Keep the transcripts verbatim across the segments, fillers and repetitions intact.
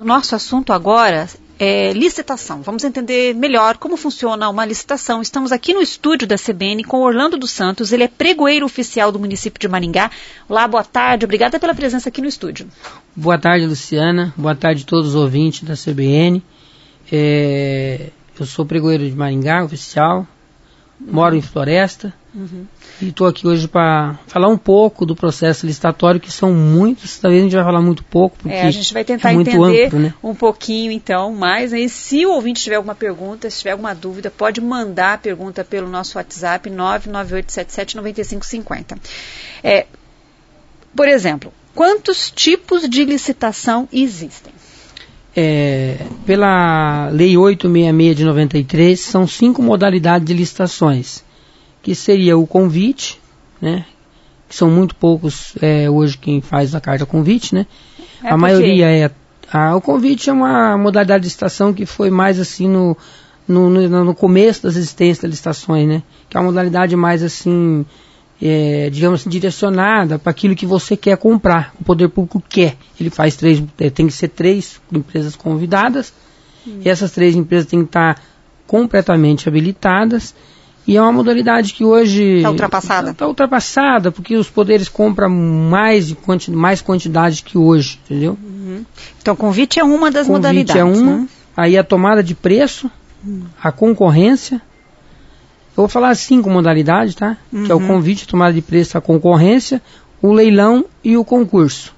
O nosso assunto agora é licitação. Vamos entender melhor como funciona uma licitação. Estamos aqui no estúdio da C B N com Orlando dos Santos. Ele é pregoeiro oficial do município de Maringá. Olá, boa tarde. Obrigada pela presença aqui no estúdio. Boa tarde, Luciana. Boa tarde a todos os ouvintes da C B N. É... Eu sou pregoeiro de Maringá, oficial. Moro em Floresta. Uhum. E estou aqui hoje para falar um pouco do processo licitatório, que são muitos, talvez a gente vai falar muito pouco, porque é, a gente vai tentar é muito entender amplo, né? um pouquinho então, mais, né? E se o ouvinte tiver alguma pergunta, se tiver alguma dúvida, pode mandar a pergunta pelo nosso WhatsApp nove nove oito sete sete nove cinco cinco zero. É, por exemplo, quantos tipos de licitação existem? É, pela Lei oitocentos e sessenta e seis de noventa e três, são cinco modalidades de licitações, que seria o convite, né, que são muito poucos é, hoje quem faz a carta convite, né, é a maioria é, a, o convite é uma modalidade de licitação que foi mais assim no, no, no, no começo das existências das licitações, né, que é uma modalidade mais assim, é, digamos assim, direcionada para aquilo que você quer comprar, o poder público quer. Ele faz três, tem que ser três empresas convidadas, hum. e essas três empresas têm que estar completamente habilitadas, e é uma modalidade que hoje está ultrapassada. Está ultrapassada, porque os poderes compram mais, de quanti, mais quantidade que hoje, entendeu? Uhum. Então, convite é uma das convite modalidades. Convite é uma, né? Aí a tomada de preço, hum. a concorrência. Eu vou falar cinco modalidades, tá? Uhum. Que é o convite, a tomada de preço, a concorrência, o leilão e o concurso.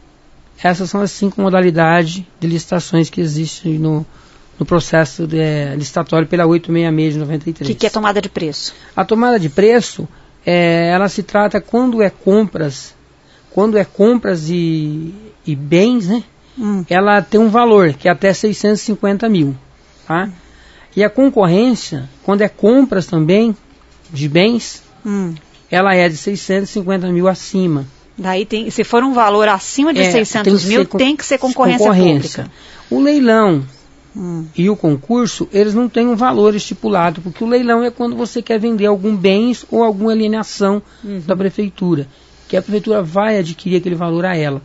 Essas são as cinco modalidades de licitações que existem no, no processo de, é, licitatório pela oitocentos e sessenta e seis de noventa e três. O que, que é tomada de preço? A tomada de preço, é, ela se trata quando é compras, quando é compras e, e bens, né? Hum. Ela tem um valor, que é até seiscentos e cinquenta mil, tá? Hum. E a concorrência, quando é compras também de bens, hum. ela é de seiscentos e cinquenta mil acima. Daí tem, se for um valor acima de é, seiscentos mil, tem, tem que ser concorrência, concorrência pública. O leilão hum. e o concurso, eles não têm um valor estipulado, porque o leilão é quando você quer vender algum bens ou alguma alienação uhum. da prefeitura, que a prefeitura vai adquirir aquele valor a ela.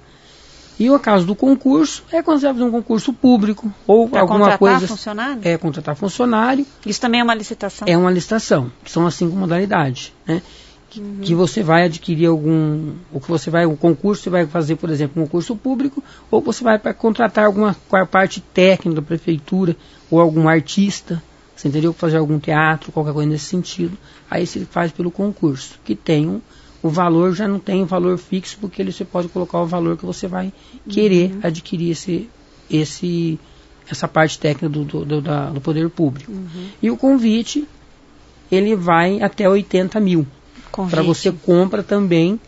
E o caso do concurso é quando você vai fazer um concurso público ou pra alguma coisa. Contratar funcionário? É, contratar funcionário. Isso também é uma licitação? É uma licitação, que são as cinco modalidades, né? Que, uhum. que você vai adquirir algum. Ou que você vai, um concurso, você vai fazer, por exemplo, um concurso público, ou você vai para contratar alguma parte técnica da prefeitura, ou algum artista, você entendeu? Fazer algum teatro, qualquer coisa nesse sentido. Aí você faz pelo concurso, que tem um. O valor já não tem valor fixo, porque ele, você pode colocar o valor que você vai querer uhum. adquirir esse, esse, essa parte técnica do, do, do, da, do poder público. Uhum. E o convite, ele vai até oitenta mil. Para você compra também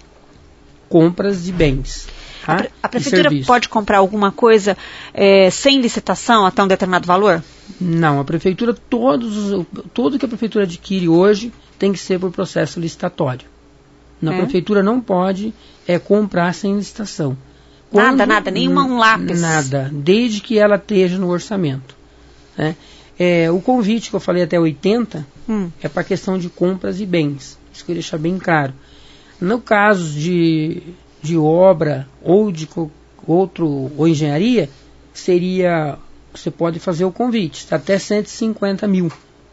compras de bens. Tá? A, pre a prefeitura pode comprar alguma coisa é, sem licitação até um determinado valor? Não, a prefeitura, todos, tudo que a prefeitura adquire hoje tem que ser por processo licitatório. Na é. prefeitura não pode é, comprar sem licitação. Quando, nada, nada, nenhuma um lápis. Nada, desde que ela esteja no orçamento. Né? É, o convite que eu falei até oitenta hum. é para a questão de compras e bens. Isso que eu deixar bem claro. No caso de, de obra ou de outro, ou engenharia, seria, você pode fazer o convite, até cento e cinquenta mil.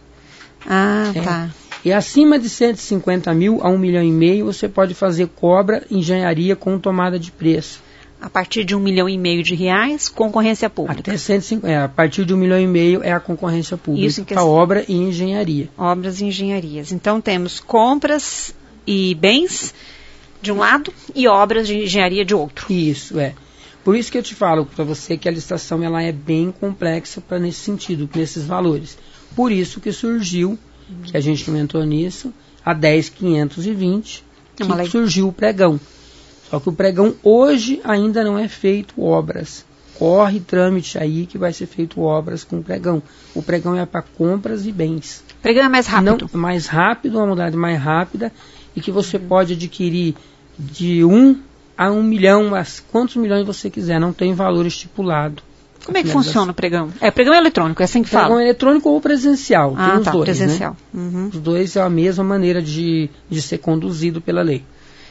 Ah, é. tá. E acima de cento e cinquenta mil a um milhão e meio, você pode fazer cobra, engenharia com tomada de preço. A partir de um milhão e meio de reais, concorrência pública. Até cento e cinquenta, é, a partir de um milhão e meio é a concorrência pública. Isso para obra e engenharia. Obras e engenharias. Então temos compras e bens de um lado e obras de engenharia de outro. Isso, é. Por isso que eu te falo para você que a licitação ela é bem complexa para nesse sentido, nesses valores. Por isso que surgiu, que a gente não entrou nisso, a dez mil quinhentos e vinte, que surgiu o pregão. Só que o pregão hoje ainda não é feito obras. Corre trâmite aí que vai ser feito obras com o pregão. O pregão é para compras e bens. O pregão é mais rápido? Não, mais rápido, uma modalidade mais rápida, e que você uhum. pode adquirir de um a um milhão, mas quantos milhões você quiser, não tem valor estipulado. Como é que funciona o pregão? É, pregão é eletrônico, é assim que fala? Pregão é eletrônico ou presencial, ah, tem os tá, dois, presencial. Né? Uhum. Os dois é a mesma maneira de, de ser conduzido pela lei.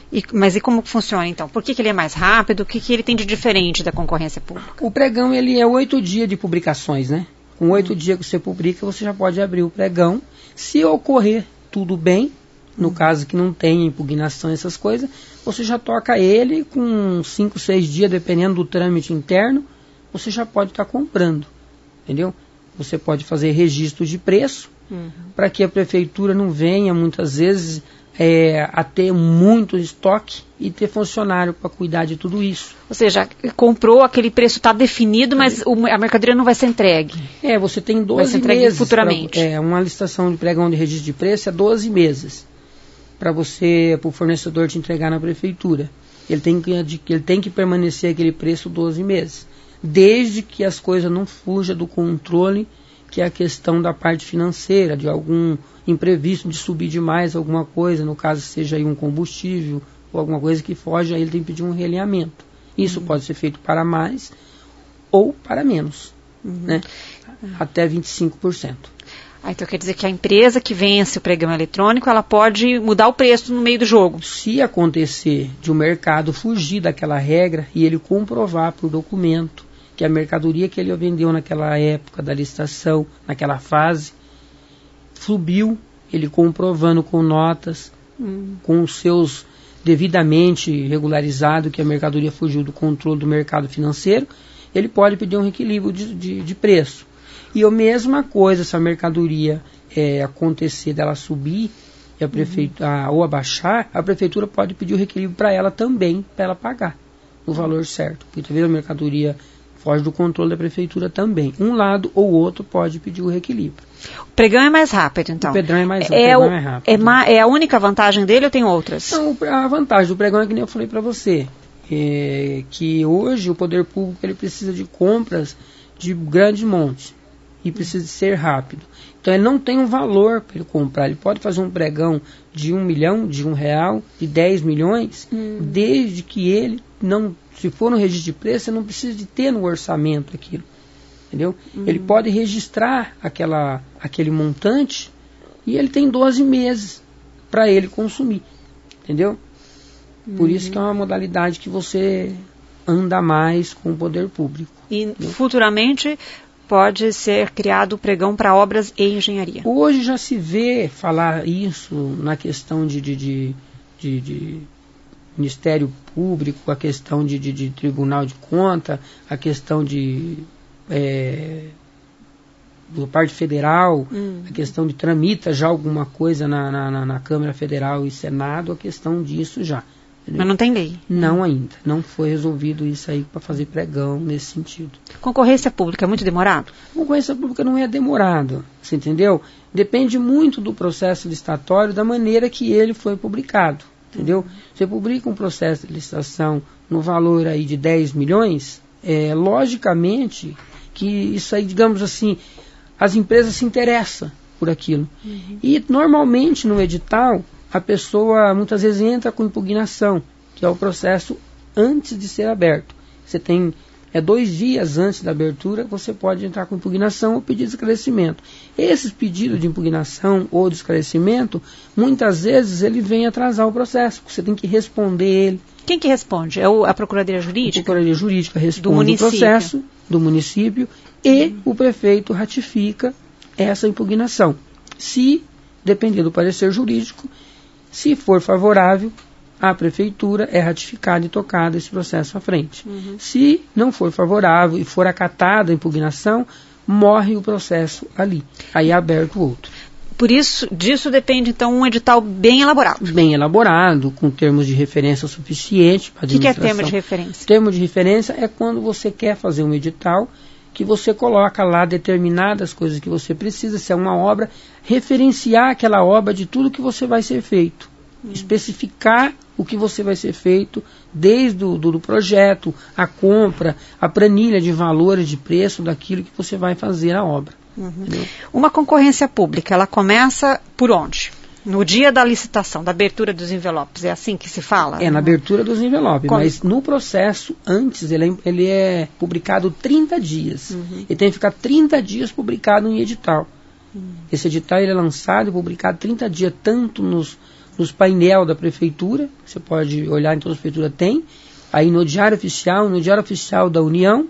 E, mas e como funciona então? Por que, que ele é mais rápido? O que, que ele tem de diferente da concorrência pública? O pregão ele é oito dias de publicações, né? Com oito hum. dias que você publica, você já pode abrir o pregão. Se ocorrer tudo bem, no hum. caso que não tem impugnação, essas coisas, você já toca ele com cinco, seis dias, dependendo do trâmite interno, você já pode estar tá comprando, entendeu? Você pode fazer registro de preço, uhum. para que a prefeitura não venha, muitas vezes, é, a ter muito estoque e ter funcionário para cuidar de tudo isso. Ou seja, comprou, aquele preço está definido, mas o, a mercadoria não vai ser entregue. É, você tem doze vai ser entregue meses. Futuramente. Pra, é, uma licitação de pregão de registro de preço é doze meses para você, para o fornecedor te entregar na prefeitura. Ele tem que, ele tem que permanecer aquele preço doze meses. Desde que as coisas não fujam do controle, que é a questão da parte financeira, de algum imprevisto, de subir demais alguma coisa, no caso seja aí um combustível ou alguma coisa que foge, aí ele tem que pedir um realinhamento. Isso uhum. pode ser feito para mais ou para menos, uhum. né? Uhum. Até vinte e cinco por cento. Ah, então quer dizer que a empresa que vence o pregão eletrônico, ela pode mudar o preço no meio do jogo? Se acontecer de o mercado fugir daquela regra e ele comprovar por documento que a mercadoria que ele vendeu naquela época da licitação, naquela fase, subiu, ele comprovando com notas, hum. com os seus devidamente regularizado que a mercadoria fugiu do controle do mercado financeiro, ele pode pedir um reequilíbrio de, de, de preço. E a mesma coisa, se a mercadoria é, acontecer dela subir e a prefeitura, uhum. a, ou abaixar, a prefeitura pode pedir o reequilíbrio para ela também, para ela pagar o valor certo. Porque talvez a mercadoria foge do controle da prefeitura também. Um lado ou outro pode pedir o reequilíbrio. O pregão é mais rápido, então? O pregão é mais, é, o o, é mais rápido. É, ma, é a única vantagem dele ou tem outras? Não, a vantagem do pregão é que nem eu falei para você. É que hoje o poder público ele precisa de compras de grandes montes. E precisa ser rápido. Então ele não tem um valor para ele comprar. Ele pode fazer um pregão de um milhão, de um real, de dez milhões, hum. desde que ele não, se for no registro de preço, você não precisa de ter no orçamento aquilo. Entendeu? Hum. Ele pode registrar aquela, aquele montante e ele tem doze meses para ele consumir. Entendeu? Hum. Por isso que é uma modalidade que você anda mais com o poder público. E entendeu? Futuramente pode ser criado o pregão para obras e engenharia. Hoje já se vê falar isso na questão de, de, de, de, de Ministério Público, a questão de, de, de Tribunal de Conta, a questão de é, do parte federal, hum. a questão de tramita já alguma coisa na, na, na Câmara Federal e Senado, a questão disso já. Entendeu? Mas não tem lei? Não ainda. Não foi resolvido isso aí para fazer pregão nesse sentido. Concorrência pública é muito demorado? Concorrência pública não é demorado, você entendeu? Depende muito do processo licitatório, da maneira que ele foi publicado, entendeu? Uhum. Você publica um processo de licitação no valor aí de dez milhões, é, logicamente que isso aí, digamos assim, as empresas se interessam por aquilo. Uhum. E normalmente no edital a pessoa muitas vezes entra com impugnação, que é o processo antes de ser aberto. Você tem é, dois dias antes da abertura, você pode entrar com impugnação ou pedir de esclarecimento. Esses pedidos de impugnação ou de esclarecimento, muitas vezes ele vem atrasar o processo, você tem que responder ele. Quem que responde? É o, a Procuradoria Jurídica? A Procuradoria Jurídica responde o processo do município e uhum. o prefeito ratifica essa impugnação. Se depender do parecer jurídico, se for favorável, a prefeitura é ratificada e tocada esse processo à frente. Uhum. Se não for favorável e for acatada a impugnação, morre o processo ali. Aí é aberto o outro. Por isso, disso depende, então, um edital bem elaborado. Bem elaborado, com termos de referência suficiente para a administração. O que, que é termo de referência? Termo de referência é quando você quer fazer um edital que você coloca lá determinadas coisas que você precisa, se é uma obra, referenciar aquela obra de tudo que você vai ser feito. Hum. Especificar o que você vai ser feito, desde o do, do projeto, a compra, a planilha de valores, de preço daquilo que você vai fazer a obra. Uhum. Uma concorrência pública, ela começa por onde? No dia da licitação, da abertura dos envelopes, é assim que se fala? É, na abertura dos envelopes, Como? Mas no processo, antes, ele é, ele é publicado trinta dias. Uhum. Ele tem que ficar trinta dias publicado em edital. Uhum. Esse edital ele é lançado e publicado trinta dias, tanto nos, nos painel da prefeitura, você pode olhar em toda a prefeitura tem, aí no Diário Oficial, no Diário Oficial da União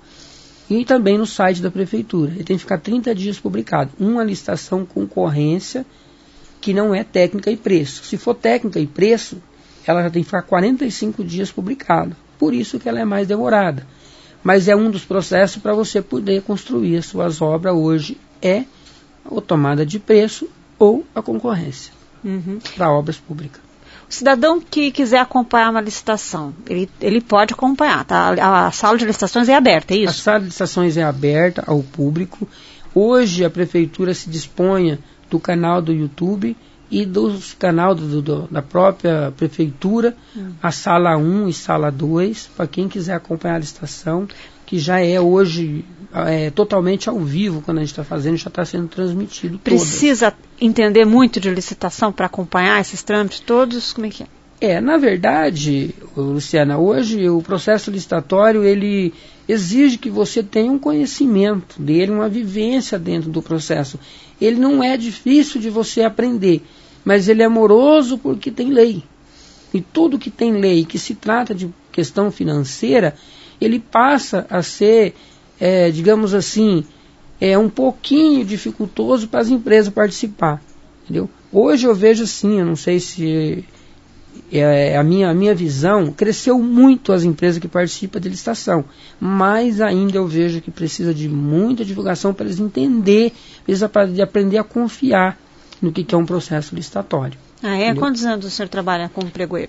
e também no site da prefeitura. Ele tem que ficar trinta dias publicado. Uma licitação concorrência que não é técnica e preço. Se for técnica e preço, ela já tem que ficar quarenta e cinco dias publicado. Por isso que ela é mais demorada. Mas é um dos processos para você poder construir as suas obras hoje, é a tomada de preço ou a concorrência uhum. para obras públicas. O cidadão que quiser acompanhar uma licitação, ele, ele pode acompanhar, tá? A, a sala de licitações é aberta, é isso? A sala de licitações é aberta ao público. Hoje a prefeitura se disponha do canal do YouTube e do canal do, do, da própria prefeitura, hum. a sala um e sala dois, para quem quiser acompanhar a licitação, que já é hoje é, totalmente ao vivo, quando a gente está fazendo, já está sendo transmitido. Precisa todas. Entender muito de licitação para acompanhar esses trâmites todos? Como é que é? É, na verdade, Luciana, hoje o processo licitatório, ele exige que você tenha um conhecimento dele, uma vivência dentro do processo. Ele não é difícil de você aprender, mas ele é moroso porque tem lei. E tudo que tem lei, que se trata de questão financeira, ele passa a ser, é, digamos assim, é um pouquinho dificultoso para as empresas participar. Entendeu? Hoje eu vejo assim, eu não sei se é, a, minha, a minha visão, cresceu muito as empresas que participam de licitação, mas ainda eu vejo que precisa de muita divulgação para eles entenderem, precisa de aprender a confiar no que, que é um processo licitatório. Ah, é? Entendeu? Quantos anos o senhor trabalha como pregoeiro?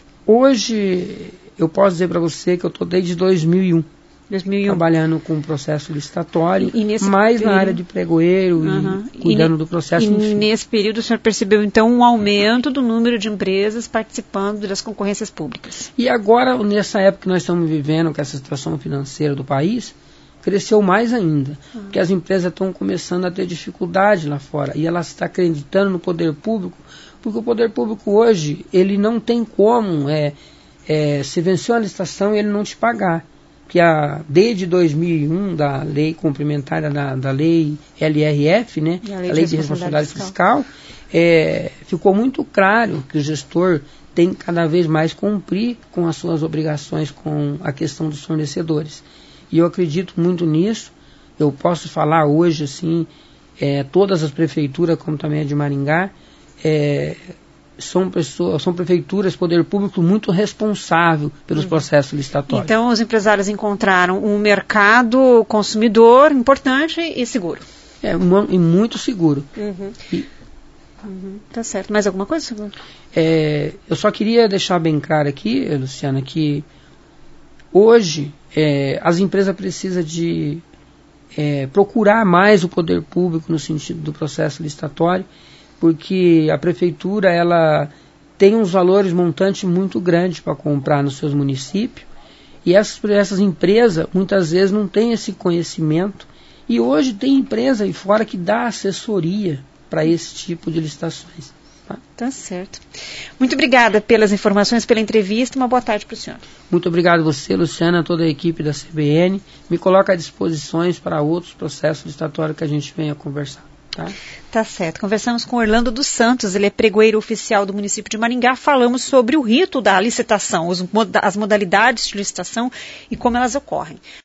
Hoje, eu posso dizer para você que eu estou desde dois mil e um. dois mil e um. Trabalhando com o processo licitatório, e, e mais período... na área de pregoeiro uhum. e cuidando e, do processo. E enfim. Nesse período o senhor percebeu então um aumento do número de empresas participando das concorrências públicas. E agora, nessa época que nós estamos vivendo, com essa situação financeira do país, cresceu mais ainda, uhum. porque as empresas estão começando a ter dificuldade lá fora e elas estão acreditando no poder público, porque o poder público hoje, ele não tem como, é, é, se venceu a licitação, ele não te pagar. Que a, desde dois mil e um, da lei complementar da, da lei L R F, né, a lei, a lei de, de responsabilidade fiscal, fiscal é, ficou muito claro que o gestor tem que cada vez mais cumprir com as suas obrigações com a questão dos fornecedores. E eu acredito muito nisso. Eu posso falar hoje, assim, é, todas as prefeituras, como também a de Maringá, é, São, pessoas, são prefeituras, poder público muito responsável pelos uhum. processos licitatórios. Então os empresários encontraram um mercado consumidor importante e seguro. É, um, e muito seguro. Uhum. E, uhum. Tá certo. Mais alguma coisa, senhor? É, eu só queria deixar bem claro aqui, Luciana, que hoje é, as empresas precisam de é, procurar mais o poder público no sentido do processo licitatório, porque a prefeitura ela tem uns valores montantes muito grandes para comprar nos seus municípios e essas, essas empresas muitas vezes não têm esse conhecimento e hoje tem empresa aí fora que dá assessoria para esse tipo de licitações. Tá? Tá certo. Muito obrigada pelas informações, pela entrevista. Uma boa tarde para o senhor. Muito obrigado a você, Luciana, toda a equipe da C B N. Me coloca à disposição para outros processos licitatórios que a gente venha conversar. Tá? Tá certo. Conversamos com Orlando dos Santos, ele é pregoeiro oficial do município de Maringá. Falamos sobre o rito da licitação, os, as modalidades de licitação e como elas ocorrem.